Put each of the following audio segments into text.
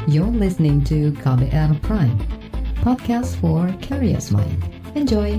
You're listening to KBR Prime, podcast for curious mind. Enjoy!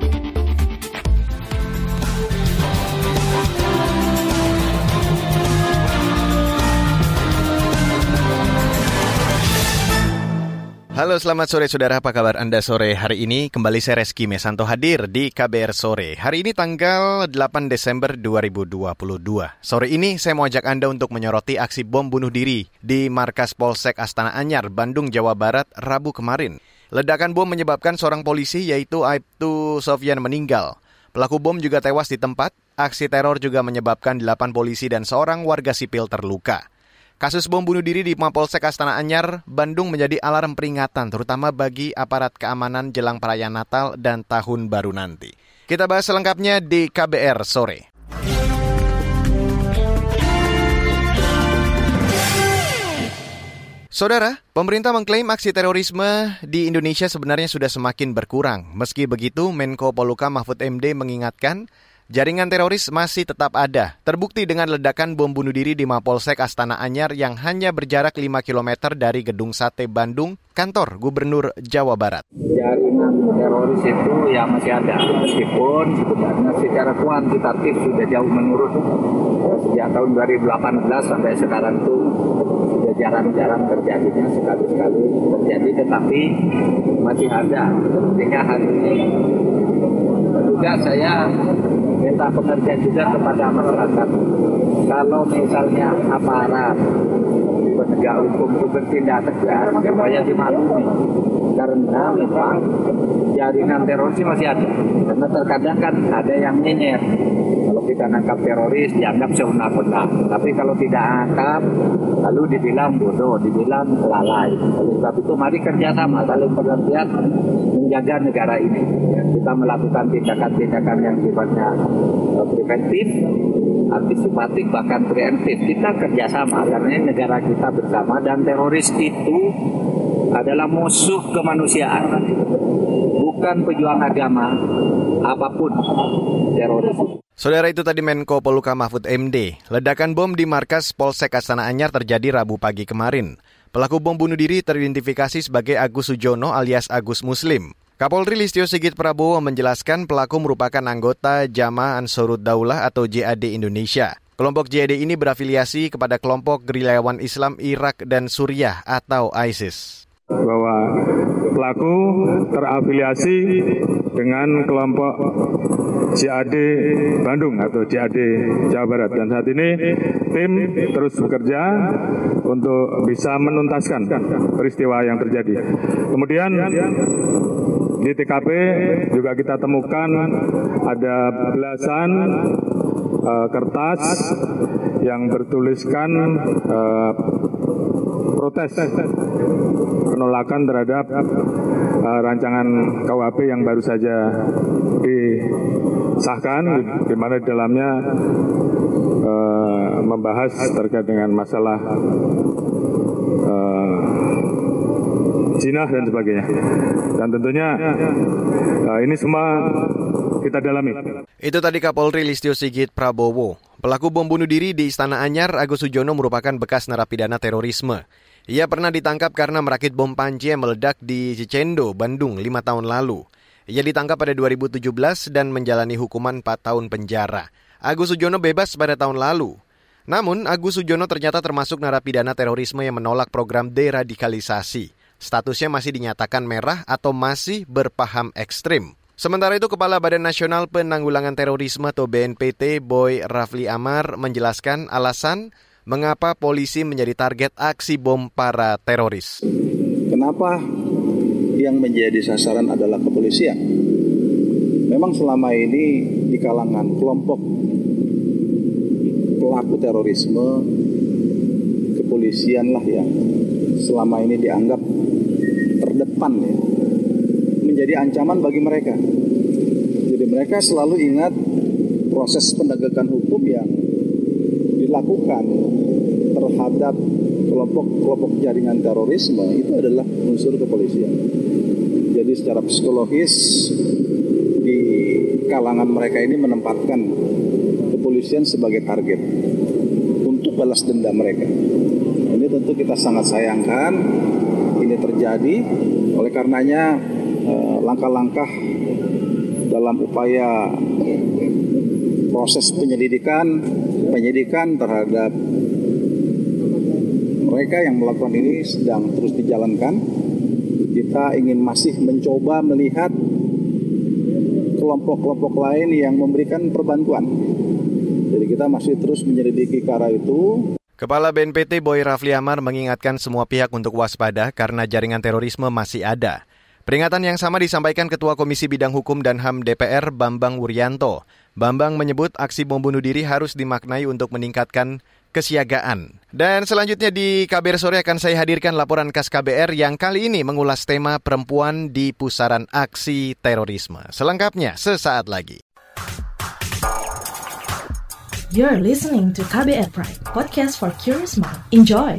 Halo, selamat sore saudara, apa kabar Anda sore hari ini? Kembali saya Reski Mesanto hadir di KBR Sore. Hari ini tanggal 8 Desember 2022. Sore ini saya mau ajak Anda untuk menyoroti aksi bom bunuh diri di markas Polsek Astana Anyar, Bandung, Jawa Barat, Rabu kemarin. Ledakan bom menyebabkan seorang polisi yaitu Aibtu Sofyan meninggal. Pelaku bom juga tewas di tempat. Aksi teror juga menyebabkan 8 polisi dan seorang warga sipil terluka. Kasus bom bunuh diri di Mapolsek Astana Anyar, Bandung menjadi alarm peringatan terutama bagi aparat keamanan jelang perayaan Natal dan Tahun Baru nanti. Kita bahas selengkapnya di KBR Sore. Saudara, pemerintah mengklaim aksi terorisme di Indonesia sebenarnya sudah semakin berkurang. Meski begitu, Menko Polhukam Mahfud MD mengingatkan jaringan teroris masih tetap ada. Terbukti dengan ledakan bom bunuh diri di Mapolsek Astana Anyar yang hanya berjarak 5 km dari Gedung Sate Bandung, kantor Gubernur Jawa Barat. Jaringan teroris itu ya masih ada, meskipun sebenarnya secara kuantitatif sudah jauh menurun. Sejak tahun 2018 sampai sekarang itu sudah jarang-jarang terjadinya, sekali-sekali terjadi, tetapi masih ada. Sehingga hari ini juga saya minta pengertian juga kepada masyarakat. Kalau misalnya aparat penegak hukum itu bertindak tegas, supaya dimaklumi. Karena memang jaringan teroris masih ada. Karena terkadang kan ada yang nyenyet. Kalau kita nangkap teroris dianggap sewenang-wenang. Tapi kalau tidak nangkap, lalu dibilang bodoh, dibilang lalai. Oleh sebab itu mari kerjasama, saling pengertian menjaga negara ini. Ya, kita melakukan tindakan-tindakan yang sifatnya preventif, antisipatif, bahkan preemptif. Kita kerjasama karena ini negara kita bersama dan teroris itu adalah musuh kemanusiaan, bukan pejuang agama apapun teroris. Saudara, itu tadi Menko Polhukam Mahfud MD. Ledakan bom di markas Polsek Astana Anyar terjadi Rabu pagi kemarin. Pelaku bom bunuh diri teridentifikasi sebagai Agus Sujono alias Agus Muslim. Kapolri Listio Sigit Prabowo menjelaskan pelaku merupakan anggota Jamaah Ansarud Daulah atau JAD Indonesia. Kelompok JAD ini berafiliasi kepada kelompok gerilyawan Islam Irak dan Suriah atau ISIS. Bahwa pelaku terafiliasi dengan kelompok JAD Bandung atau JAD Jawa Barat, dan saat ini tim terus bekerja untuk bisa menuntaskan peristiwa yang terjadi. Kemudian di TKP juga kita temukan ada belasan kertas yang bertuliskan protes penolakan terhadap rancangan KUHP yang baru saja disahkan, di mana di dalamnya membahas terkait dengan masalah zina dan sebagainya. Dan tentunya ini semua kita dalami. Itu tadi Kapolri Listio Sigit Prabowo. Pelaku bom bunuh diri di Istana Anyar, Agus Sujono, merupakan bekas narapidana terorisme. Ia pernah ditangkap karena merakit bom panci yang meledak di Cicendo, Bandung 5 tahun lalu. Ia ditangkap pada 2017 dan menjalani hukuman 4 tahun penjara. Agus Sujono bebas pada tahun lalu. Namun, Agus Sujono ternyata termasuk narapidana terorisme yang menolak program deradikalisasi. Statusnya masih dinyatakan merah atau masih berpaham ekstrim. Sementara itu, Kepala Badan Nasional Penanggulangan Terorisme atau BNPT, Boy Rafli Amar, menjelaskan alasan mengapa polisi menjadi target aksi bom para teroris. Kenapa yang menjadi sasaran adalah kepolisian? Memang selama ini di kalangan kelompok pelaku terorisme, kepolisianlah yang selama ini dianggap terdepan ya, menjadi ancaman bagi mereka. Jadi mereka selalu ingat proses penegakan hukum yang dilakukan terhadap kelompok jaringan terorisme itu adalah unsur kepolisian. Jadi secara psikologis di kalangan mereka ini menempatkan kepolisian sebagai target untuk balas dendam mereka. Ini tentu kita sangat sayangkan ini terjadi. Oleh karenanya langkah-langkah dalam upaya proses penyidikan terhadap mereka yang melakukan ini sedang terus dijalankan. Kita ingin masih mencoba melihat kelompok-kelompok lain yang memberikan perbantuan. Jadi kita masih terus menyelidiki ke arah itu. Kepala BNPT Boy Rafli Amar mengingatkan semua pihak untuk waspada karena jaringan terorisme masih ada. Peringatan yang sama disampaikan Ketua Komisi Bidang Hukum dan HAM DPR Bambang Wuryanto. Bambang menyebut aksi bom bunuh diri harus dimaknai untuk meningkatkan kesiagaan. Dan selanjutnya di KBR Sore akan saya hadirkan laporan khas KBR yang kali ini mengulas tema perempuan di pusaran aksi terorisme. Selengkapnya sesaat lagi. You're listening to KBR Pride, podcast for curious mind. Enjoy!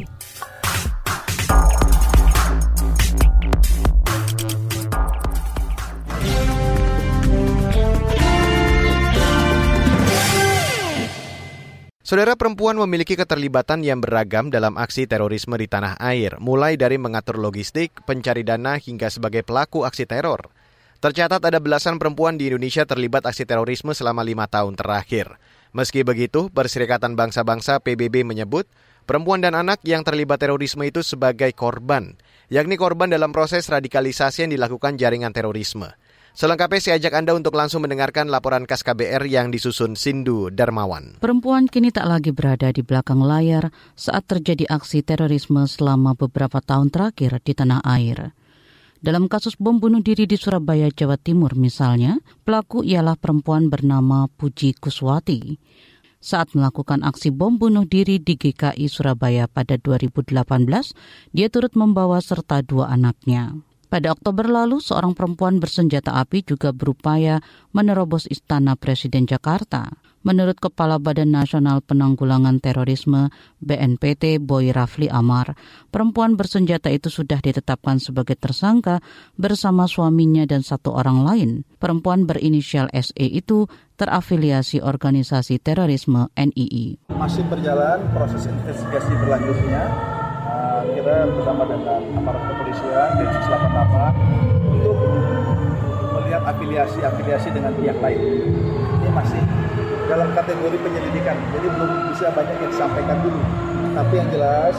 Saudara, perempuan memiliki keterlibatan yang beragam dalam aksi terorisme di tanah air, mulai dari mengatur logistik, pencari dana, hingga sebagai pelaku aksi teror. Tercatat ada belasan perempuan di Indonesia terlibat aksi terorisme selama 5 tahun terakhir. Meski begitu, Perserikatan Bangsa-Bangsa PBB menyebut perempuan dan anak yang terlibat terorisme itu sebagai korban, yakni korban dalam proses radikalisasi yang dilakukan jaringan terorisme. Selengkapnya saya ajak Anda untuk langsung mendengarkan laporan khas KBR yang disusun Sindu Darmawan. Perempuan kini tak lagi berada di belakang layar saat terjadi aksi terorisme selama beberapa tahun terakhir di tanah air. Dalam kasus bom bunuh diri di Surabaya, Jawa Timur misalnya, pelaku ialah perempuan bernama Puji Kuswati. Saat melakukan aksi bom bunuh diri di GKI Surabaya pada 2018, dia turut membawa serta 2 anaknya. Pada Oktober lalu, seorang perempuan bersenjata api juga berupaya menerobos Istana Presiden Jakarta. Menurut Kepala Badan Nasional Penanggulangan Terorisme BNPT Boy Rafli Amar, perempuan bersenjata itu sudah ditetapkan sebagai tersangka bersama suaminya dan 1 orang lain. Perempuan berinisial SE itu terafiliasi organisasi terorisme NII. Masih berjalan proses investigasi berlanjutnya. Kita bersama dengan aparat kepolisian Densus 88 untuk melihat afiliasi dengan pihak lain. Ini masih dalam kategori penyelidikan, jadi belum bisa banyak yang disampaikan dulu. Tapi yang jelas,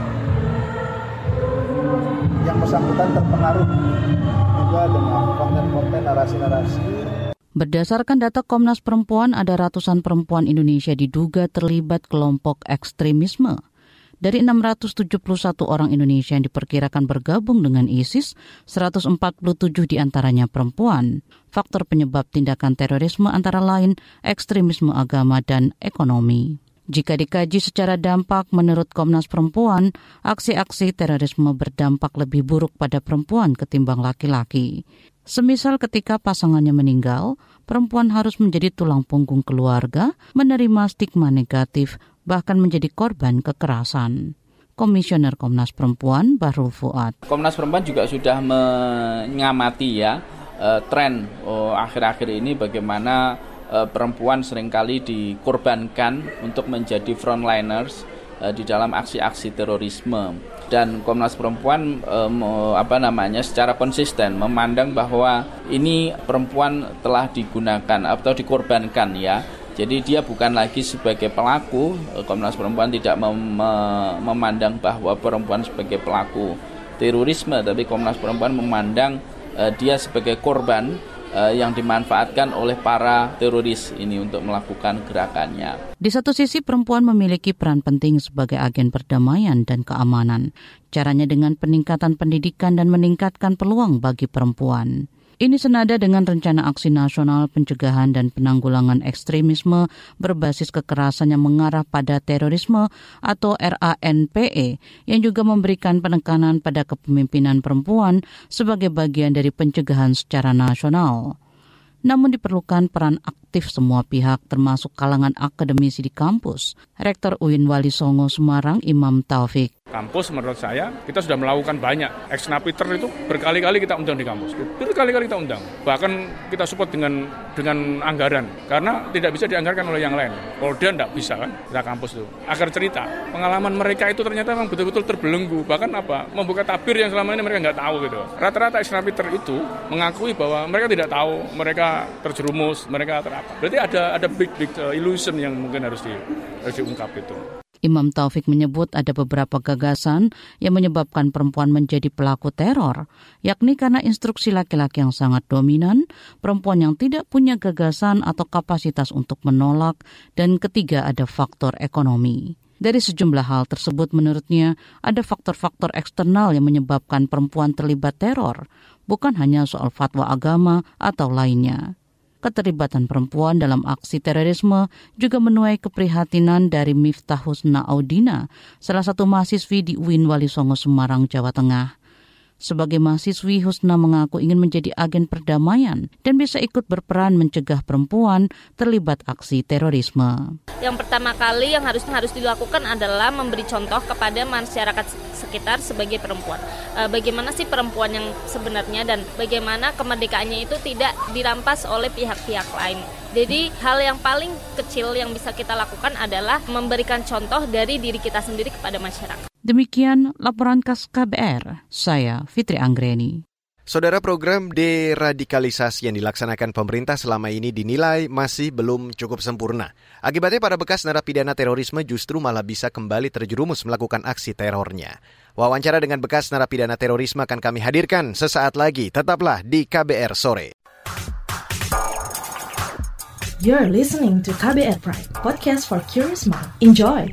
yang bersangkutan terpengaruh juga dengan konten-konten narasi-narasi. Berdasarkan data Komnas Perempuan, ada ratusan perempuan Indonesia diduga terlibat kelompok ekstremisme. Dari 671 orang Indonesia yang diperkirakan bergabung dengan ISIS, 147 diantaranya perempuan. Faktor penyebab tindakan terorisme antara lain ekstremisme agama dan ekonomi. Jika dikaji secara dampak, menurut Komnas Perempuan, aksi-aksi terorisme berdampak lebih buruk pada perempuan ketimbang laki-laki. Semisal ketika pasangannya meninggal, perempuan harus menjadi tulang punggung keluarga, menerima stigma negatif, bahkan menjadi korban kekerasan. Komisioner Komnas Perempuan Bahrul Fuad. Komnas Perempuan juga sudah mengamati tren akhir-akhir ini bagaimana perempuan seringkali dikorbankan untuk menjadi frontliners di dalam aksi-aksi terorisme. Dan Komnas Perempuan secara konsisten memandang bahwa ini perempuan telah digunakan atau dikorbankan ya. Jadi dia bukan lagi sebagai pelaku. Komnas Perempuan tidak memandang bahwa perempuan sebagai pelaku terorisme, tapi Komnas Perempuan memandang dia sebagai korban yang dimanfaatkan oleh para teroris ini untuk melakukan gerakannya. Di satu sisi, perempuan memiliki peran penting sebagai agen perdamaian dan keamanan. Caranya dengan peningkatan pendidikan dan meningkatkan peluang bagi perempuan. Ini senada dengan Rencana Aksi Nasional Pencegahan dan Penanggulangan Ekstremisme berbasis kekerasan yang mengarah pada terorisme atau RANPE yang juga memberikan penekanan pada kepemimpinan perempuan sebagai bagian dari pencegahan secara nasional. Namun diperlukan peran aktif perspektif semua pihak termasuk kalangan akademisi di kampus. Rektor UIN Wali Songo Semarang Imam Taufik. Kampus menurut saya kita sudah melakukan banyak. Ex Napiter itu berkali-kali kita undang di kampus. Berkali-kali kita undang. Bahkan kita support dengan anggaran. Karena tidak bisa dianggarkan oleh yang lain. Polda tidak bisa kan, kita kampus itu. Agar cerita, pengalaman mereka itu ternyata memang betul-betul terbelenggu. Bahkan membuka tabir yang selama ini mereka nggak tahu gitu. Rata-rata Ex Napiter itu mengakui bahwa mereka tidak tahu, mereka terjerumus, mereka terapa. Berarti ada big illusion yang mungkin harus diungkap itu. Imam Taufik menyebut ada beberapa gagasan yang menyebabkan perempuan menjadi pelaku teror, yakni karena instruksi laki-laki yang sangat dominan, perempuan yang tidak punya gagasan atau kapasitas untuk menolak, dan ketiga ada faktor ekonomi. Dari sejumlah hal tersebut menurutnya ada faktor-faktor eksternal yang menyebabkan perempuan terlibat teror, bukan hanya soal fatwa agama atau lainnya. Keterlibatan perempuan dalam aksi terorisme juga menuai keprihatinan dari Miftah Husna Audina, salah satu mahasiswi di UIN Wali Songo Semarang, Jawa Tengah. Sebagai mahasiswi, Husna mengaku ingin menjadi agen perdamaian dan bisa ikut berperan mencegah perempuan terlibat aksi terorisme. Yang pertama kali yang harus dilakukan adalah memberi contoh kepada masyarakat sekitar sebagai perempuan. Bagaimana sih perempuan yang sebenarnya dan bagaimana kemerdekaannya itu tidak dirampas oleh pihak-pihak lain. Jadi hal yang paling kecil yang bisa kita lakukan adalah memberikan contoh dari diri kita sendiri kepada masyarakat. Demikian laporan khas KBR, saya Fitri Anggreni. Saudara, program deradikalisasi yang dilaksanakan pemerintah selama ini dinilai masih belum cukup sempurna. Akibatnya para bekas narapidana terorisme justru malah bisa kembali terjerumus melakukan aksi terornya. Wawancara dengan bekas narapidana terorisme akan kami hadirkan sesaat lagi. Tetaplah di KBR Sore. You're listening to KBR Pride, podcast for curious mind. Enjoy!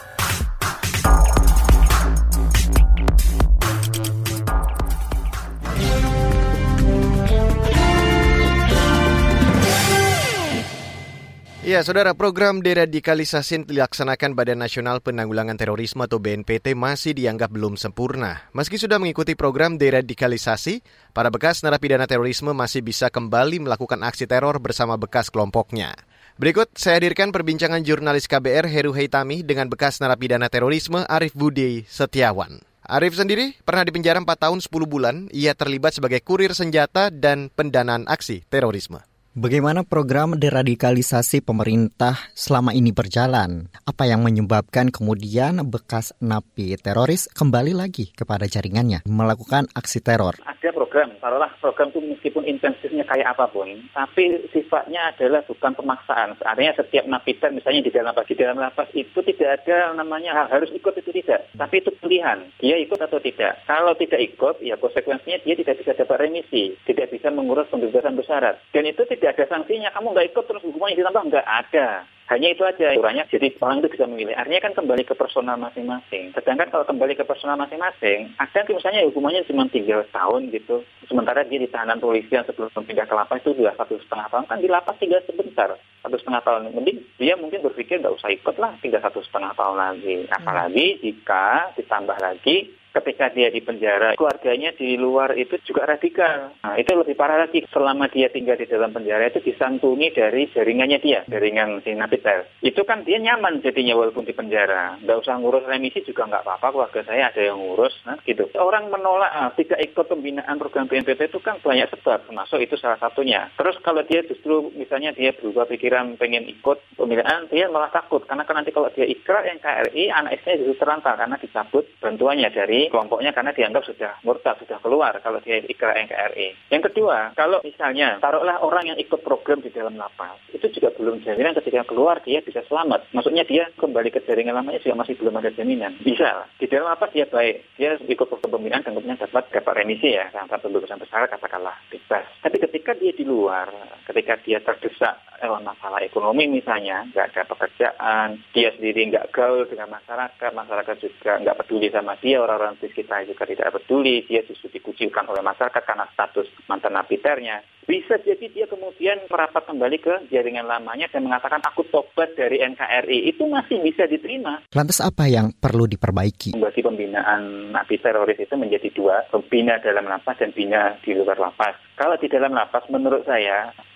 Ya, saudara, program deradikalisasi yang dilaksanakan Badan Nasional Penanggulangan Terorisme atau BNPT masih dianggap belum sempurna. Meski sudah mengikuti program deradikalisasi, para bekas narapidana terorisme masih bisa kembali melakukan aksi teror bersama bekas kelompoknya. Berikut saya hadirkan perbincangan jurnalis KBR Heru Heitami dengan bekas narapidana terorisme Arif Budi Setiawan. Arif sendiri pernah dipenjara 4 tahun 10 bulan. Ia terlibat sebagai kurir senjata dan pendanaan aksi terorisme. Bagaimana program deradikalisasi pemerintah selama ini berjalan? Apa yang menyebabkan kemudian bekas napi teroris kembali lagi kepada jaringannya melakukan aksi teror? Ada program, taruhlah program itu meskipun intensifnya kayak apapun, tapi sifatnya adalah bukan pemaksaan. Artinya setiap napiter misalnya di dalam lapas itu tidak ada namanya harus ikut, itu tidak. Tapi itu pilihan, dia ikut atau tidak. Kalau tidak ikut, ya konsekuensinya dia tidak bisa dapat remisi, tidak bisa mengurus pembebasan bersyarat. Dan itu tidak ada sanksinya, kamu nggak ikut terus hukumannya ditambah, nggak ada. Hanya itu aja aturannya, jadi orang itu bisa memilih. Artinya kan kembali ke personal masing-masing. Sedangkan kalau kembali ke personal masing-masing, ada misalnya hukumannya cuma 3 tahun gitu. Sementara dia ditahanan polisi yang sebelum pindah ke lapas itu sudah 1,5 tahun, kan di lapas tinggal sebentar, 1,5 tahun. Mending dia mungkin berpikir nggak usah ikut lah, tinggal 1,5 tahun lagi. Apalagi jika ditambah lagi, ketika dia di penjara, keluarganya di luar itu juga radikal. Nah, itu lebih parah lagi. Selama dia tinggal di dalam penjara itu disantuni dari jaringannya dia, jaringan si napiter. Itu kan dia nyaman jadinya walaupun di penjara. Nggak usah ngurus remisi juga nggak apa-apa, keluarga saya ada yang ngurus, nah gitu. Orang menolak tidak ikut pembinaan program BNPT itu kan banyak sebab, termasuk itu salah satunya. Terus kalau dia justru misalnya dia berubah pikiran pengen ikut pembinaan, dia malah takut. Karena kan nanti kalau dia ikrar NKRI, anak istrinya justru terlantar karena dicabut bantuannya dari kelompoknya karena dianggap sudah murtad, sudah keluar kalau dia ikrar NKRI. Yang kedua, kalau misalnya taruhlah orang yang ikut program di dalam lapas, itu juga belum jaminan ketika keluar dia bisa selamat. Maksudnya dia kembali ke jaringan lamanya juga masih belum ada jaminan. Bisa, di dalam lapas dia baik, dia ikut program pembinaan dan kemudian dapat remisi ya, sampai pembebasan bersyarat katakanlah bebas. Tapi ketika dia di luar, ketika dia terdesak masalah ekonomi misalnya, nggak ada pekerjaan, dia sendiri nggak gaul dengan masyarakat juga nggak peduli sama dia, orang-orang kita juga tidak peduli, dia justru dikucilkan oleh masyarakat karena status mantan napiternya. Bisa jadi dia kemudian merapat kembali ke jaringan lamanya dan mengatakan aku tobat dari NKRI. Itu masih bisa diterima. Lantas apa yang perlu diperbaiki? Membagi pembinaan napi teroris itu menjadi 2, bina dalam lapas dan bina di luar lapas. Kalau di dalam lapas menurut saya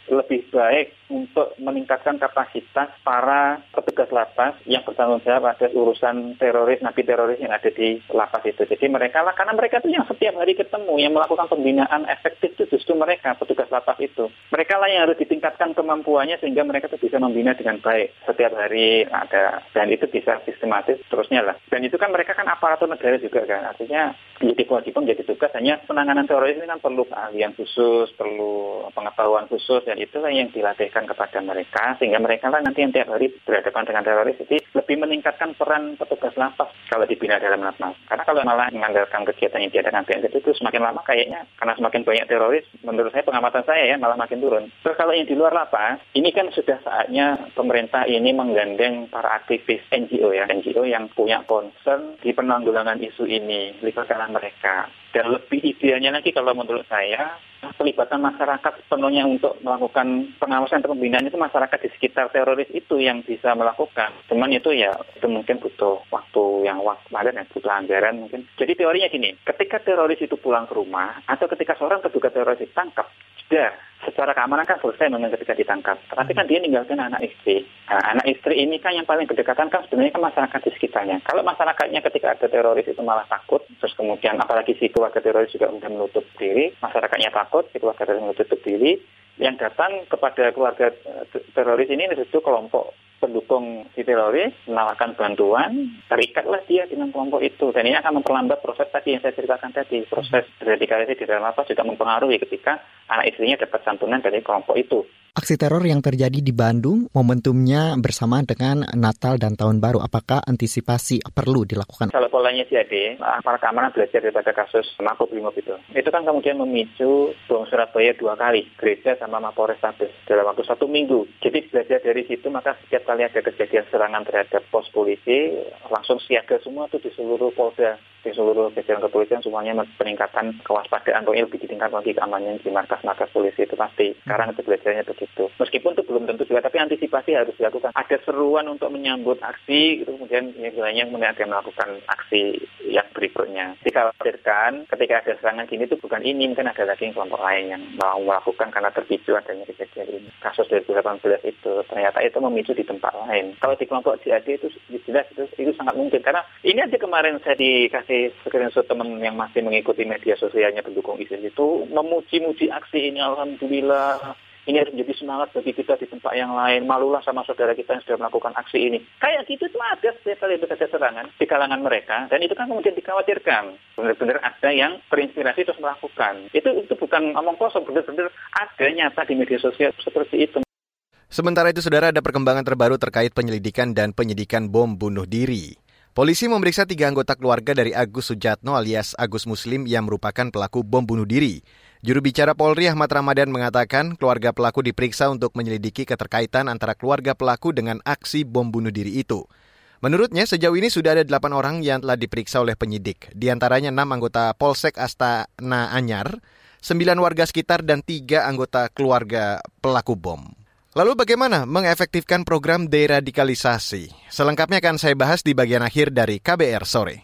lebih baik untuk meningkatkan kapasitas para petugas lapas yang bertanggung jawab atas urusan teroris, napi teroris yang ada di lapas itu. Jadi mereka lah, karena mereka itu yang setiap hari ketemu, yang melakukan pembinaan efektif itu justru mereka, petugas lapas itu. Mereka lah yang harus ditingkatkan kemampuannya sehingga mereka itu bisa membina dengan baik. Setiap hari ada, dan itu bisa sistematis terusnya lah. Dan itu kan mereka kan aparatur negara juga kan, artinya menjadi kewajiban, menjadi tugas. Hanya penanganan teroris ini kan perlu keahlian khusus, perlu pengetahuan khusus, dan itulah yang dilatihkan kepada mereka sehingga mereka lah nanti yang tiap hari berhadapan dengan teroris. Jadi lebih meningkatkan peran petugas lapas kalau dibina dalam lapas. Karena kalau malah mengandalkan kegiatan yang diadakan BNN itu semakin lama kayaknya karena semakin banyak teroris, menurut saya, pengamatan saya ya, malah makin turun. Terus kalau yang di luar lapas, ini kan sudah saatnya pemerintah ini menggandeng para aktivis NGO ya, NGO yang punya concern di penanggulangan isu ini, libatkan mereka. Dan lebih idealnya lagi kalau menurut saya, pelibatan masyarakat sepenuhnya untuk melakukan pengawasan atau pembinaan itu masyarakat di sekitar teroris itu yang bisa melakukan. Cuman itu ya, itu mungkin butuh waktu yang padat dan butuh anggaran mungkin. Jadi teorinya gini, ketika teroris itu pulang ke rumah atau ketika seorang terduga teroris ditangkap, sudah secara keamanan kan selesai memang ketika ditangkap. Tapi kan dia ninggalkan anak istri. Nah, anak istri ini kan yang paling berdekatan kan sebenarnya kan masyarakat di sekitarnya. Kalau masyarakatnya ketika ada teroris itu malah takut, terus kemudian apalagi si keluarga teroris juga sudah menutup diri, masyarakatnya takut, si keluarga teroris menutup diri, yang datang kepada keluarga teroris ini itu kelompok pendukung si teroris, menawarkan bantuan, terikatlah dia dengan kelompok itu. Dan ini akan memperlambat proses tadi yang saya ceritakan tadi. Proses radikalisasi di dalam lapas juga mempengaruhi ketika anak istrinya dapat santunan dari kelompok itu. Aksi teror yang terjadi di Bandung, momentumnya bersamaan dengan Natal dan Tahun Baru. Apakah antisipasi perlu dilakukan? Kalau polanya JAD, para keamanan belajar daripada kasus Makobrimob itu. Itu kan kemudian memicu bom Surabaya 2 kali, gereja sama Mapolrestabes dalam waktu 1 minggu. Jadi belajar dari situ, maka setiap kali ada kejadian serangan terhadap pos polisi, langsung siaga semua tuh di seluruh polda, di seluruh jajaran kepolisian semuanya peningkatan kewaspadaan, pokoknya lebih ditingkatkan lagi keamanannya di markas-markas polisi itu pasti. Sekarang itu belajarnya begitu. Meskipun itu belum tentu juga, tapi antisipasi harus dilakukan. Ada seruan untuk menyambut aksi, itu kemudian yang ada melakukan aksi yang berikutnya. Dikhawatirkan ketika ada serangan gini itu bukan ini, mungkin ada lagi kelompok lain yang mau melakukan karena terpicu adanya kejadian ini. Kasus 2018 itu ternyata itu memicu di tempat lain. Kalau di kelompok JAD itu jelas itu sangat mungkin, karena ini aja kemarin saya dikasih screenshot teman yang masih mengikuti media sosialnya pendukung ISIS itu memuji-muji aksi ini, alhamdulillah. Ini harus menjadi semangat bagi kita di tempat yang lain. Malulah sama saudara kita yang sudah melakukan aksi ini. Kayak gitu itu ada setiap kali ada serangan di kalangan mereka. Dan itu kan kemudian dikhawatirkan. Benar-benar ada yang terinspirasi terus melakukan. Itu bukan omong kosong. Benar-benar ada nyata di media sosial seperti itu. Sementara itu, saudara, ada perkembangan terbaru terkait penyelidikan dan penyidikan bom bunuh diri. Polisi memeriksa 3 anggota keluarga dari Agus Sujatno alias Agus Muslim yang merupakan pelaku bom bunuh diri. Juru bicara Polri Ahmad Ramadan mengatakan keluarga pelaku diperiksa untuk menyelidiki keterkaitan antara keluarga pelaku dengan aksi bom bunuh diri itu. Menurutnya sejauh ini sudah ada 8 orang yang telah diperiksa oleh penyidik. Di antaranya 6 anggota Polsek Astana Anyar, 9 warga sekitar dan 3 anggota keluarga pelaku bom. Lalu bagaimana mengefektifkan program deradikalisasi? Selengkapnya akan saya bahas di bagian akhir dari KBR Sore.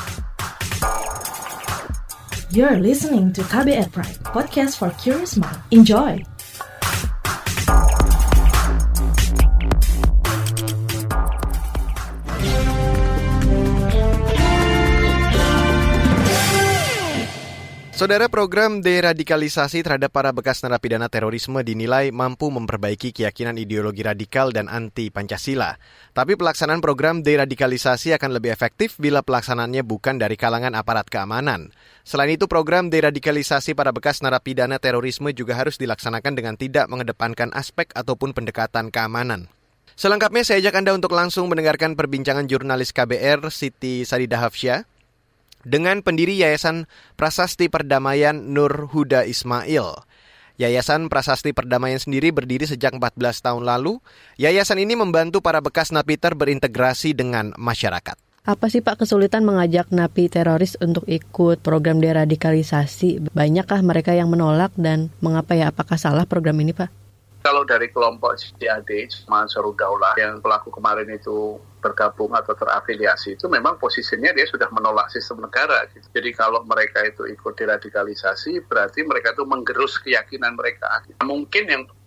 You're listening to KBR Pride, podcast for curious mind. Enjoy! Saudara, program deradikalisasi terhadap para bekas narapidana terorisme dinilai mampu memperbaiki keyakinan ideologi radikal dan anti-Pancasila. Tapi pelaksanaan program deradikalisasi akan lebih efektif bila pelaksanaannya bukan dari kalangan aparat keamanan. Selain itu, program deradikalisasi para bekas narapidana terorisme juga harus dilaksanakan dengan tidak mengedepankan aspek ataupun pendekatan keamanan. Selengkapnya saya ajak Anda untuk langsung mendengarkan perbincangan jurnalis KBR Siti Sadidah Hafsyah dengan pendiri Yayasan Prasasti Perdamaian Nur Huda Ismail. Yayasan Prasasti Perdamaian sendiri berdiri sejak 14 tahun lalu. Yayasan ini membantu para bekas napiter berintegrasi dengan masyarakat. Apa sih Pak kesulitan mengajak napi teroris untuk ikut program deradikalisasi? Banyakkah mereka yang menolak dan mengapa ya? Apakah salah program ini Pak? Kalau dari kelompok JAD, Jemaah Ansarud Daulah, yang pelaku kemarin itu bergabung atau terafiliasi, itu memang posisinya dia sudah menolak sistem negara. Gitu. Jadi kalau mereka itu ikut deradikalisasi, berarti mereka itu menggerus keyakinan mereka. Mungkin yang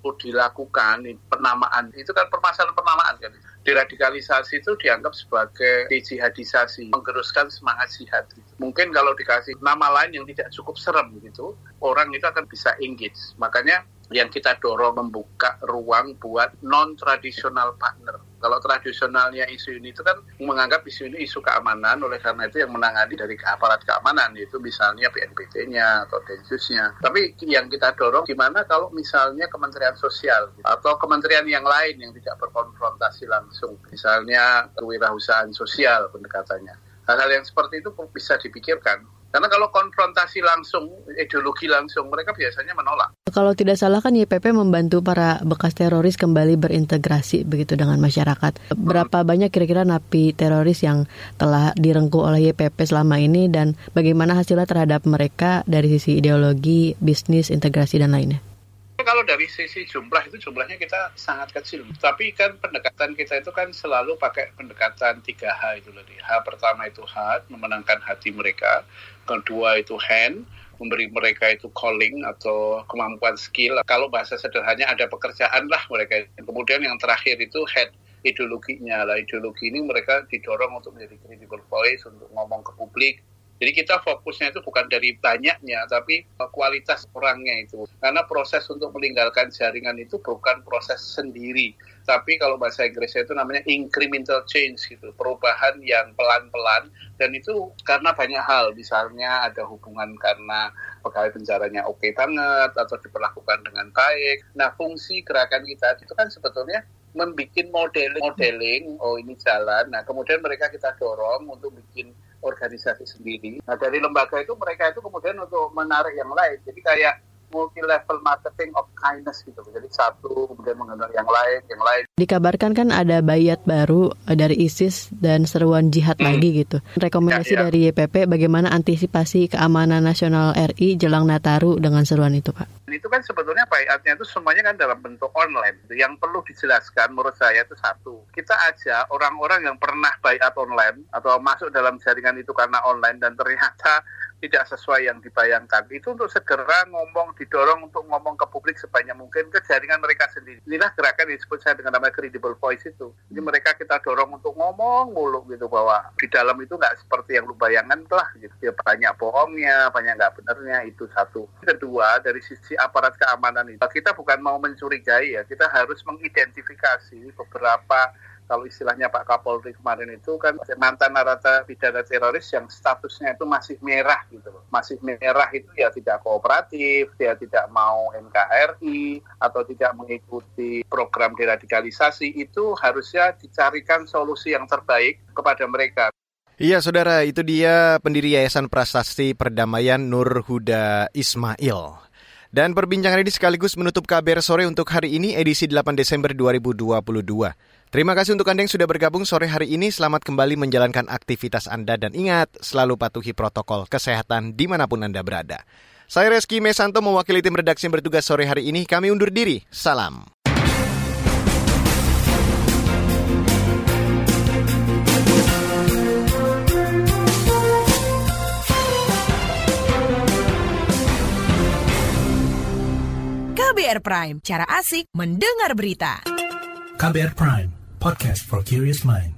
tersebut dilakukan, penamaan, itu kan permasalahan penamaan kan. Deradikalisasi itu dianggap sebagai jihadisasi, menggeruskan semangat jihad. Mungkin kalau dikasih nama lain yang tidak cukup serem gitu, orang itu akan bisa engage. Makanya yang kita dorong membuka ruang buat non-traditional partner. Kalau tradisionalnya isu ini itu kan menganggap isu ini isu keamanan, oleh karena itu yang menangani dari aparat keamanan, yaitu misalnya BNPT-nya atau Densus-nya. Tapi yang kita dorong gimana kalau misalnya Kementerian Sosial atau kementerian yang lain yang tidak berkonfrontasi langsung, misalnya kewirausahaan sosial pendekatannya. Hal-hal yang seperti itu bisa dipikirkan. Karena kalau konfrontasi langsung, ideologi langsung, mereka biasanya menolak. Kalau tidak salah kan YPP membantu para bekas teroris kembali berintegrasi begitu dengan masyarakat. Berapa banyak kira-kira napi teroris yang telah direngkuh oleh YPP selama ini dan bagaimana hasilnya terhadap mereka dari sisi ideologi, bisnis, integrasi dan lainnya? Kalau dari sisi jumlahnya kita sangat kecil. Tapi kan pendekatan kita itu kan selalu pakai pendekatan 3H itu loh. H pertama itu heart, memenangkan hati mereka. Kedua itu hand, memberi mereka itu calling atau kemampuan skill. Kalau bahasa sederhananya ada pekerjaan lah mereka. Kemudian yang terakhir itu head, ideologinya lah. Ideologi ini mereka didorong untuk menjadi credible voice, untuk ngomong ke publik. Jadi kita fokusnya itu bukan dari banyaknya, tapi kualitas orangnya itu. Karena proses untuk meninggalkan jaringan itu bukan proses sendiri. Tapi kalau bahasa Inggrisnya itu namanya incremental change gitu. Perubahan yang pelan-pelan. Dan itu karena banyak hal. Misalnya ada hubungan karena pegawai penjaranya oke banget atau diperlakukan dengan baik. Nah fungsi gerakan kita itu kan sebetulnya membuat modeling, oh ini jalan. Nah kemudian mereka kita dorong untuk bikin organisasi sendiri. Nah dari lembaga itu mereka itu kemudian untuk menarik yang lain. Jadi kayak multi-level marketing of kindness gitu. Jadi satu kemudian mengenal yang lain. Dikabarkan kan ada bayat baru dari ISIS dan seruan jihad lagi gitu. Rekomendasi dari YPP bagaimana antisipasi keamanan nasional RI jelang Nataru dengan seruan itu Pak? Itu kan sebetulnya bayatnya itu semuanya kan dalam bentuk online. Yang perlu dijelaskan menurut saya itu satu. Kita aja orang-orang yang pernah bayat online atau masuk dalam jaringan itu karena online dan ternyata tidak sesuai yang dibayangkan. Itu untuk segera didorong untuk ngomong ke publik sebanyak mungkin ke jaringan mereka sendiri. Inilah gerakan yang disebut saya dengan nama credible voice itu. Jadi mereka kita dorong untuk ngomong mulu gitu bahwa di dalam itu nggak seperti yang lu bayangkan lah gitu. Ya, banyak bohongnya, banyak nggak benernya, itu satu. Kedua, dari sisi aparat keamanan itu, kita bukan mau mencurigai ya, kita harus mengidentifikasi beberapa. Kalau istilahnya Pak Kapolri kemarin itu kan mantan narapidana teroris yang statusnya itu masih merah gitu loh. Masih merah itu ya tidak kooperatif, dia tidak mau NKRI atau tidak mengikuti program deradikalisasi, itu harusnya dicarikan solusi yang terbaik kepada mereka. Iya saudara, itu dia pendiri Yayasan Prasasti Perdamaian Nur Huda Ismail. Dan perbincangan ini sekaligus menutup KBR Sore untuk hari ini edisi 8 Desember 2022. Terima kasih untuk Anda yang sudah bergabung sore hari ini. Selamat kembali menjalankan aktivitas Anda dan ingat, selalu patuhi protokol kesehatan dimanapun Anda berada. Saya Reski Mesanto mewakili tim redaksi yang bertugas sore hari ini. Kami undur diri. Salam. KBR Prime, cara asik mendengar berita. KBR Prime, podcast for curious mind.